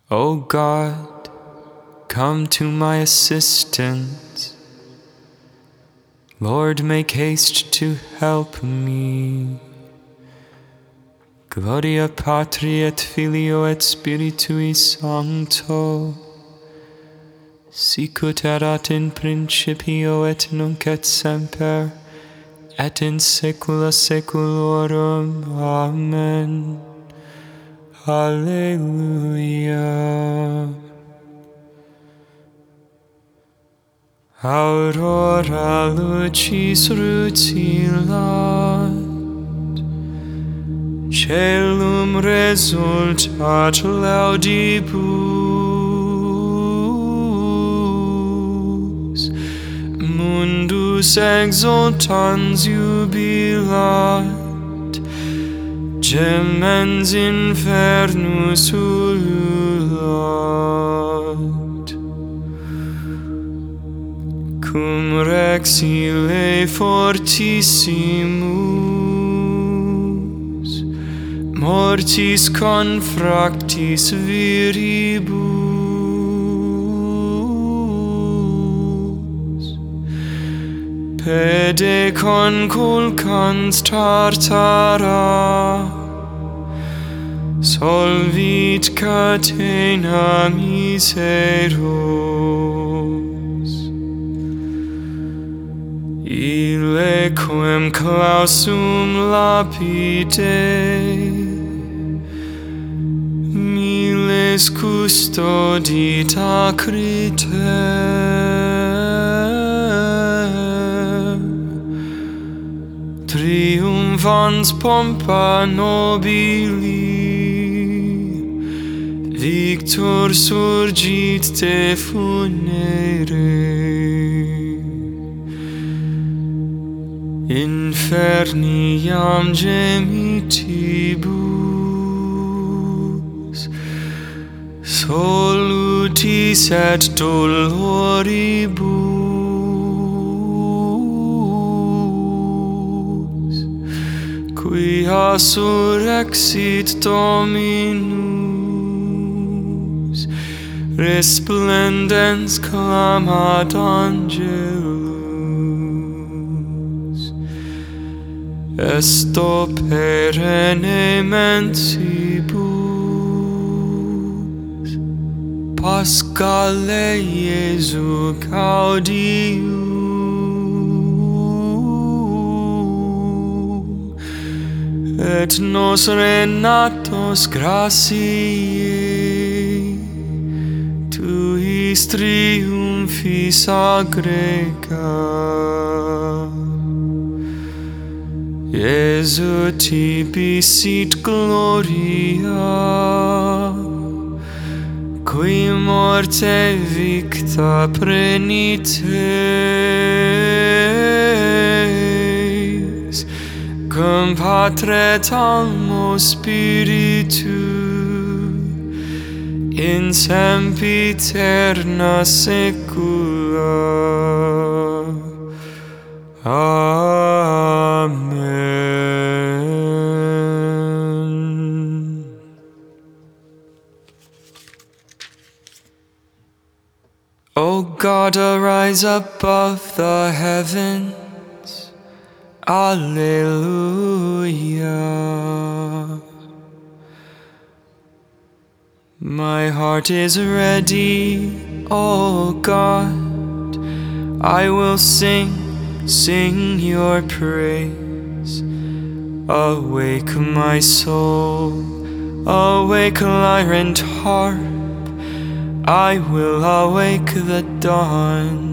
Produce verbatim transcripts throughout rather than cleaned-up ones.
O God, come to my assistance. Lord, make haste to help me. Gloria Patri et Filio et Spiritui Sancto, sicut erat in principio et nunc et semper, et in saecula saeculorum. Amen. Alleluia. Aurora lucis rutilat, caelum resultat laudibus, mundus exultans jubilat, gemens infernus ululat. Cum rex ille fortissimus, mortis confractis viribus, pede conculcans tartara, solvit catena miseros. Ille quem clausum lapide, miles custodit acrite, triumphans pompa nobili, victor surgit de funere. Inferni iam gemitibus, solutis et doloribus, quia surrexit Dominus, resplendens clamat angelus. Esto perenne mentibus, Paschale Iesu gaudium, et nos renatos gratiae, tuis triumphis agregat. Iesu tibi sit gloria, qui morte victa prenites, cum Patre et Almo Spiritu, in sempiterna saecula. Amen. O God, arise above the heavens. Alleluia. My heart is ready, O God. I will sing, sing your praise. Awake my soul, awake lyre harp, I will awake the dawn.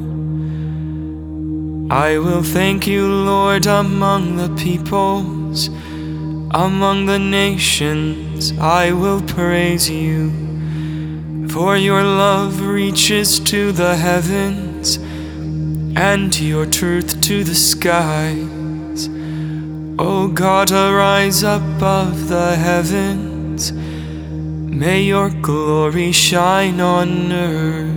I will thank you, Lord, among the peoples, among the nations I will praise you. For your love reaches to the heavens, and your truth to the skies. O God, arise above the heavens. May your glory shine on earth.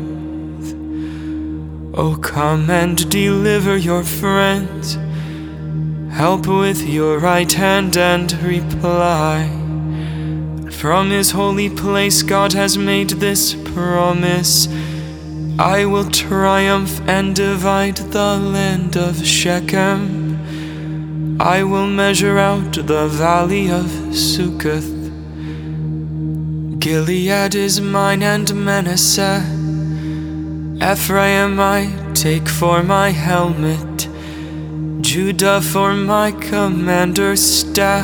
O come and deliver your friends. Help with your right hand and reply. From his holy place God has made this promise: I will triumph and divide the land of Shechem. I will measure out the valley of Succoth. Gilead is mine and Manasseh. Ephraim I take for my helmet, Judah for my commander's staff.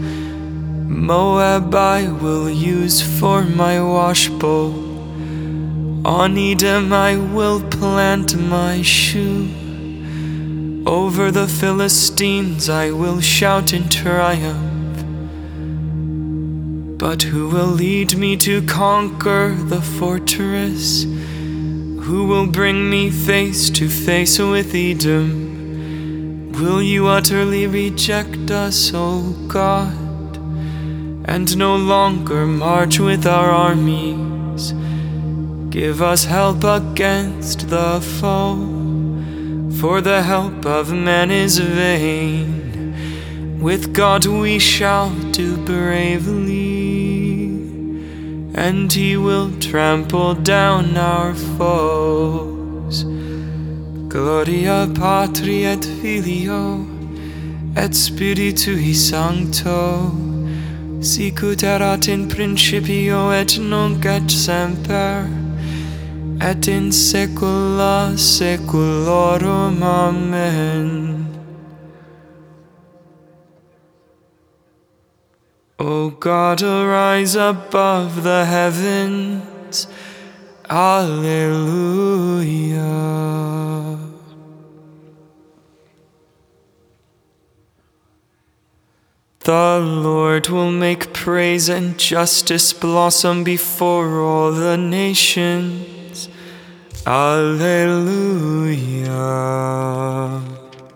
Moab I will use for my washbowl. On Edom I will plant my shoe. Over the Philistines I will shout in triumph. But who will lead me to conquer the fortress? Who will bring me face to face with Edom? Will you utterly reject us, O God, and no longer march with our armies? Give us help against the foe, for the help of man is vain. With God we shall do bravely, and he will trample down our foes. Gloria Patri et Filio et Spiritui Sancto, sicut erat in principio et nunc et semper, et in saecula saeculorum. Amen. O God, arise above the heavens. Alleluia. The Lord will make praise and justice blossom before all the nations. Alleluia.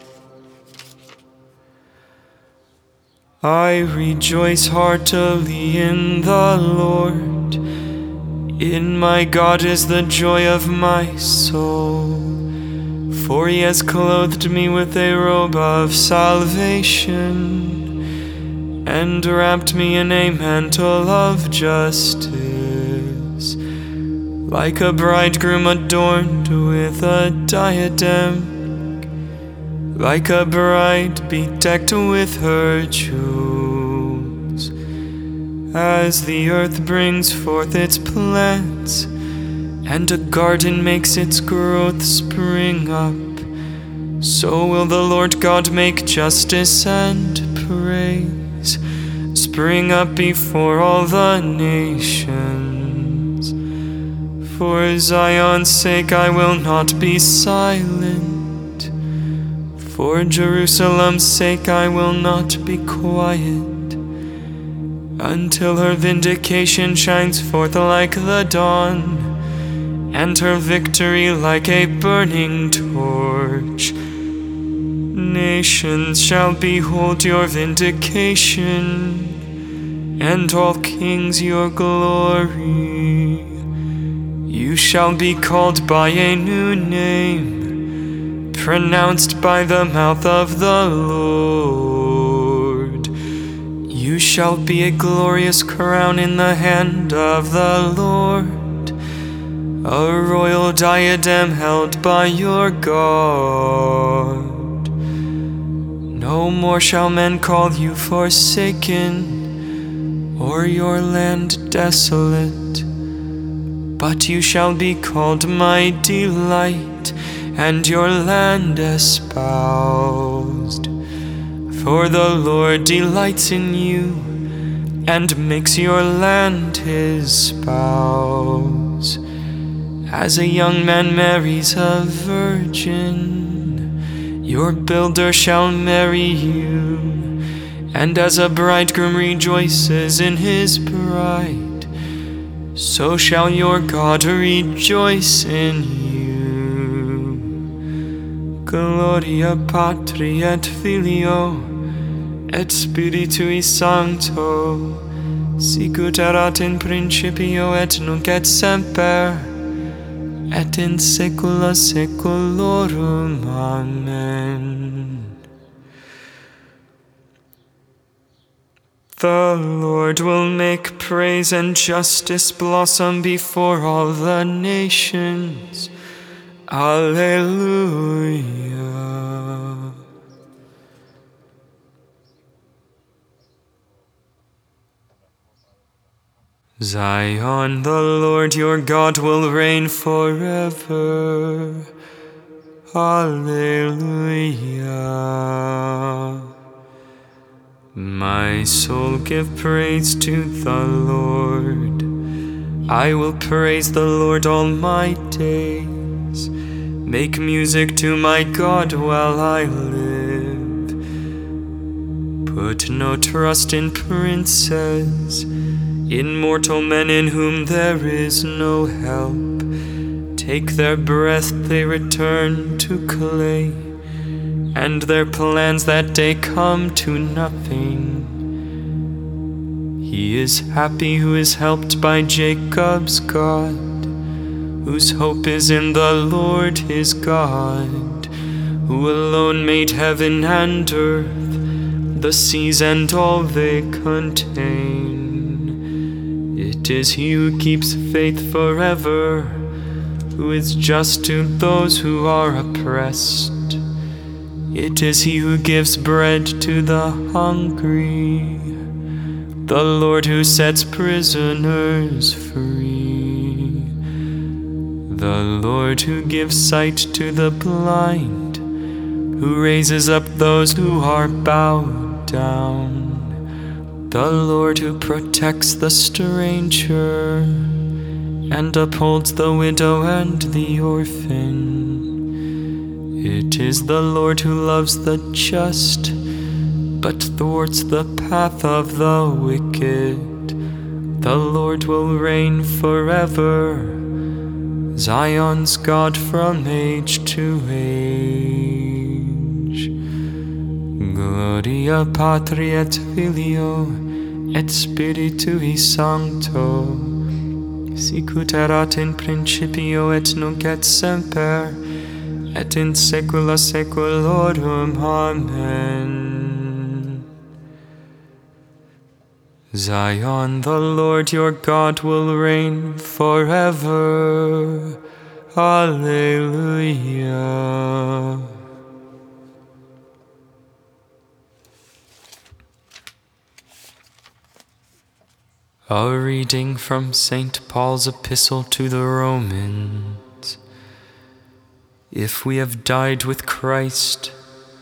I rejoice heartily in the Lord. In my God is the joy of my soul. For he has clothed me with a robe of salvation, and wrapped me in a mantle of justice. Like a bridegroom adorned with a diadem, like a bride bedecked with her jewels. As the earth brings forth its plants, and a garden makes its growth spring up, so will the Lord God make justice and praise spring up before all the nations. For Zion's sake I will not be silent. For Jerusalem's sake I will not be quiet, until her vindication shines forth like the dawn, and her victory like a burning torch. Nations shall behold your vindication, and all kings your glory. You shall be called by a new name, pronounced by the mouth of the Lord. You shall be a glorious crown in the hand of the Lord, a royal diadem held by your God. No more shall men call you forsaken, or your land desolate, but you shall be called my delight, and your land espoused. For the Lord delights in you, and makes your land his spouse. As a young man marries a virgin, your builder shall marry you. And as a bridegroom rejoices in his bride, so shall your God rejoice in you. Gloria Patri et Filio et Spiritui Sancto, sicut erat in principio et nunc et semper, et in saecula saeculorum. Amen. The Lord will make praise and justice blossom before all the nations. Alleluia. Zion, the Lord your God will reign forever. Alleluia. My soul, give praise to the Lord. I will praise the Lord all my days. Make music to my God while I live. Put no trust in princes, in mortal men in whom there is no help. Take their breath, they return to clay, and their plans that day come to nothing. He is happy who is helped by Jacob's God, whose hope is in the Lord his God, who alone made heaven and earth, the seas and all they contain. It is he who keeps faith forever, who is just to those who are oppressed. It is he who gives bread to the hungry, the Lord who sets prisoners free, the Lord who gives sight to the blind, who raises up those who are bowed down, the Lord who protects the stranger and upholds the widow and the orphan. It is the Lord who loves the just, but thwarts the path of the wicked. The Lord will reign forever, Zion's God from age to age. Gloria Patri et Filio et Spiritui Sancto, sicut erat in principio et nunc et semper, et in saecula saeculorum. Amen. Zion, the Lord your God will reign forever. Alleluia. A reading from Saint Paul's Epistle to the Romans. If we have died with Christ,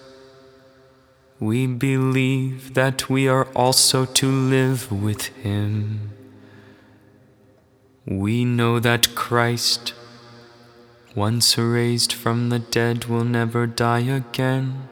we believe that we are also to live with him. We know that Christ, once raised from the dead, will never die again.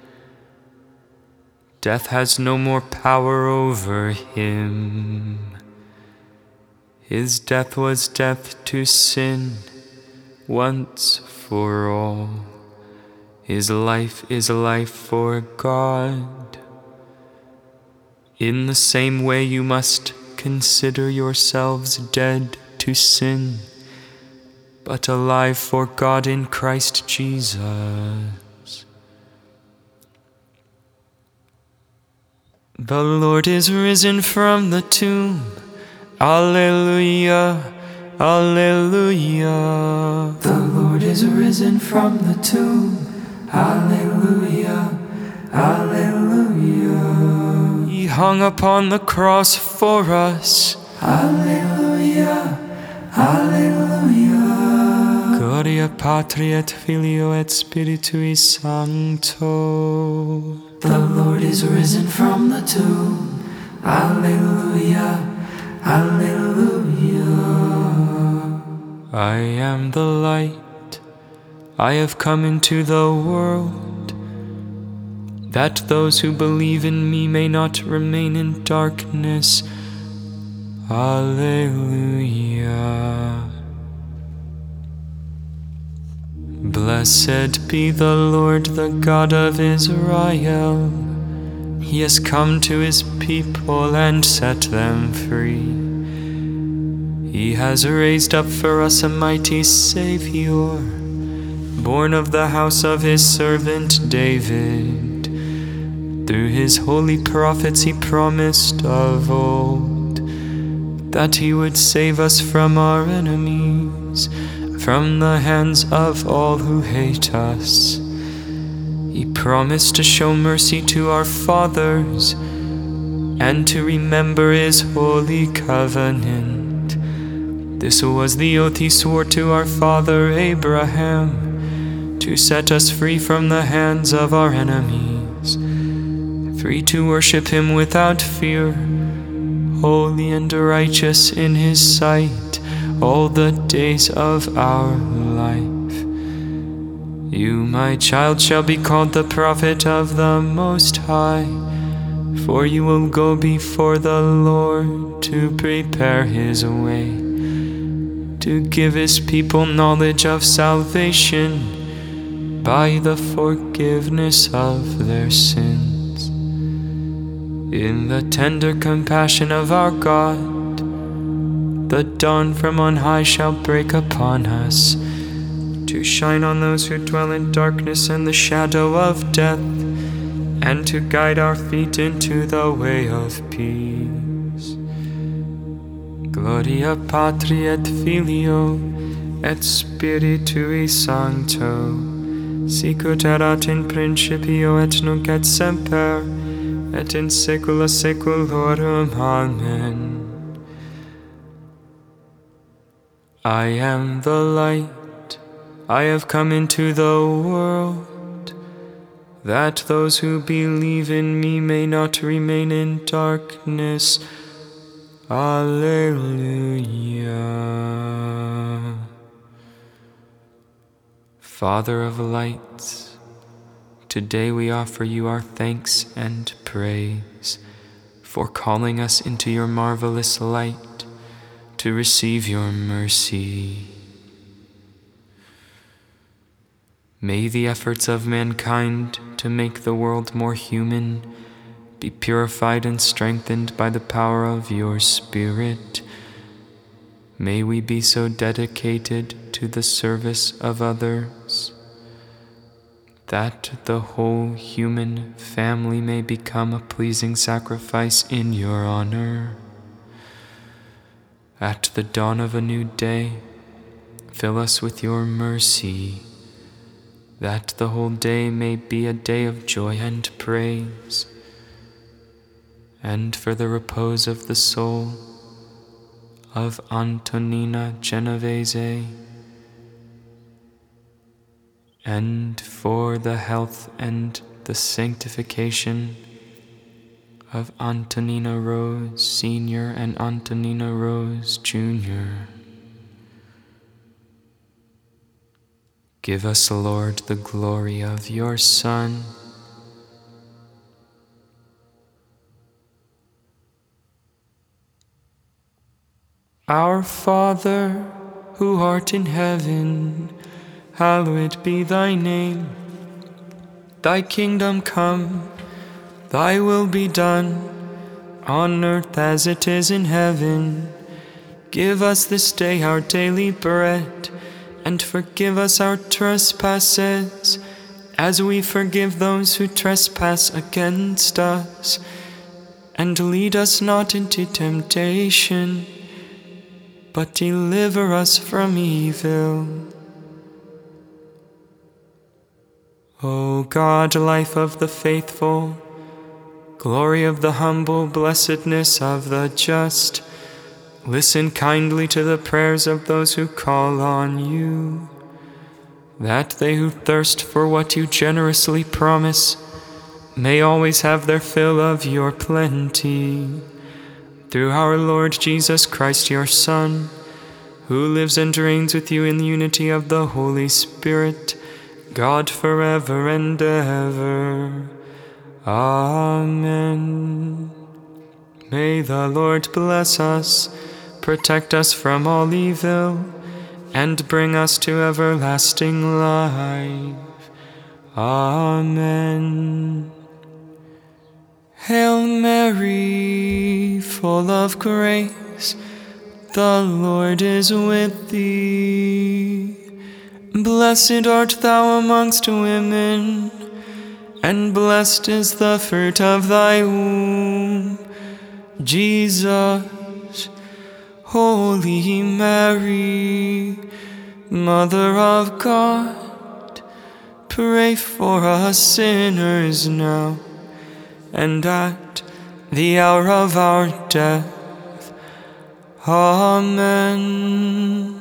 Death has no more power over him. His death was death to sin, once for all. His life is life for God. In the same way, you must consider yourselves dead to sin, but alive for God in Christ Jesus. The Lord is risen from the tomb. Alleluia, alleluia. The Lord is risen from the tomb. Alleluia, alleluia. He hung upon the cross for us. Alleluia, alleluia. Gloria Patri et Filio et Spiritui Sancto. The Lord is risen from the tomb. Alleluia, alleluia. I am the light. I have come into the world, that those who believe in me may not remain in darkness. Alleluia. Blessed be the Lord, the God of Israel. He has come to his people and set them free. He has raised up for us a mighty Savior, born of the house of his servant David. Through his holy prophets he promised of old that he would save us from our enemies, from the hands of all who hate us. He promised to show mercy to our fathers and to remember his holy covenant. This was the oath he swore to our father Abraham, to set us free from the hands of our enemies, free to worship him without fear, holy and righteous in his sight all the days of our life. You, my child, shall be called the prophet of the Most High, for you will go before the Lord to prepare his way, to give his people knowledge of salvation by the forgiveness of their sins. In the tender compassion of our God, the dawn from on high shall break upon us, to shine on those who dwell in darkness and the shadow of death, and to guide our feet into the way of peace. Gloria Patri et Filio et Spiritui Sancto, sicut erat in principio et nunc et semper, et in saecula saeculorum. Amen. I am the light, I have come into the world, that those who believe in me may not remain in darkness. Alleluia. Father of lights, today we offer you our thanks and praise for calling us into your marvelous light to receive your mercy. May the efforts of mankind to make the world more human be purified and strengthened by the power of your Spirit. May we be so dedicated to the service of others that the whole human family may become a pleasing sacrifice in your honor. At the dawn of a new day, fill us with your mercy, that the whole day may be a day of joy and praise, and for the repose of the soul of Antonina Genovese, and for the health and the sanctification of Antonina Rose Senior and Antonina Rose Junior Give us, Lord, the glory of your Son, Our Father, who art in heaven, hallowed be thy name. Thy kingdom come, thy will be done, on earth as it is in heaven. Give us this day our daily bread, and forgive us our trespasses, as we forgive those who trespass against us. And lead us not into temptation, but deliver us from evil. O God, life of the faithful, glory of the humble, blessedness of the just, listen kindly to the prayers of those who call on you, that they who thirst for what you generously promise may always have their fill of your plenty. Through our Lord Jesus Christ, your Son, who lives and reigns with you in the unity of the Holy Spirit, God forever and ever. Amen. May the Lord bless us, protect us from all evil, and bring us to everlasting life. Amen. Hail Mary, full of grace, the Lord is with thee. Blessed art thou amongst women, and blessed is the fruit of thy womb, Jesus. Holy Mary, Mother of God, pray for us sinners now and at the hour of our death. Amen.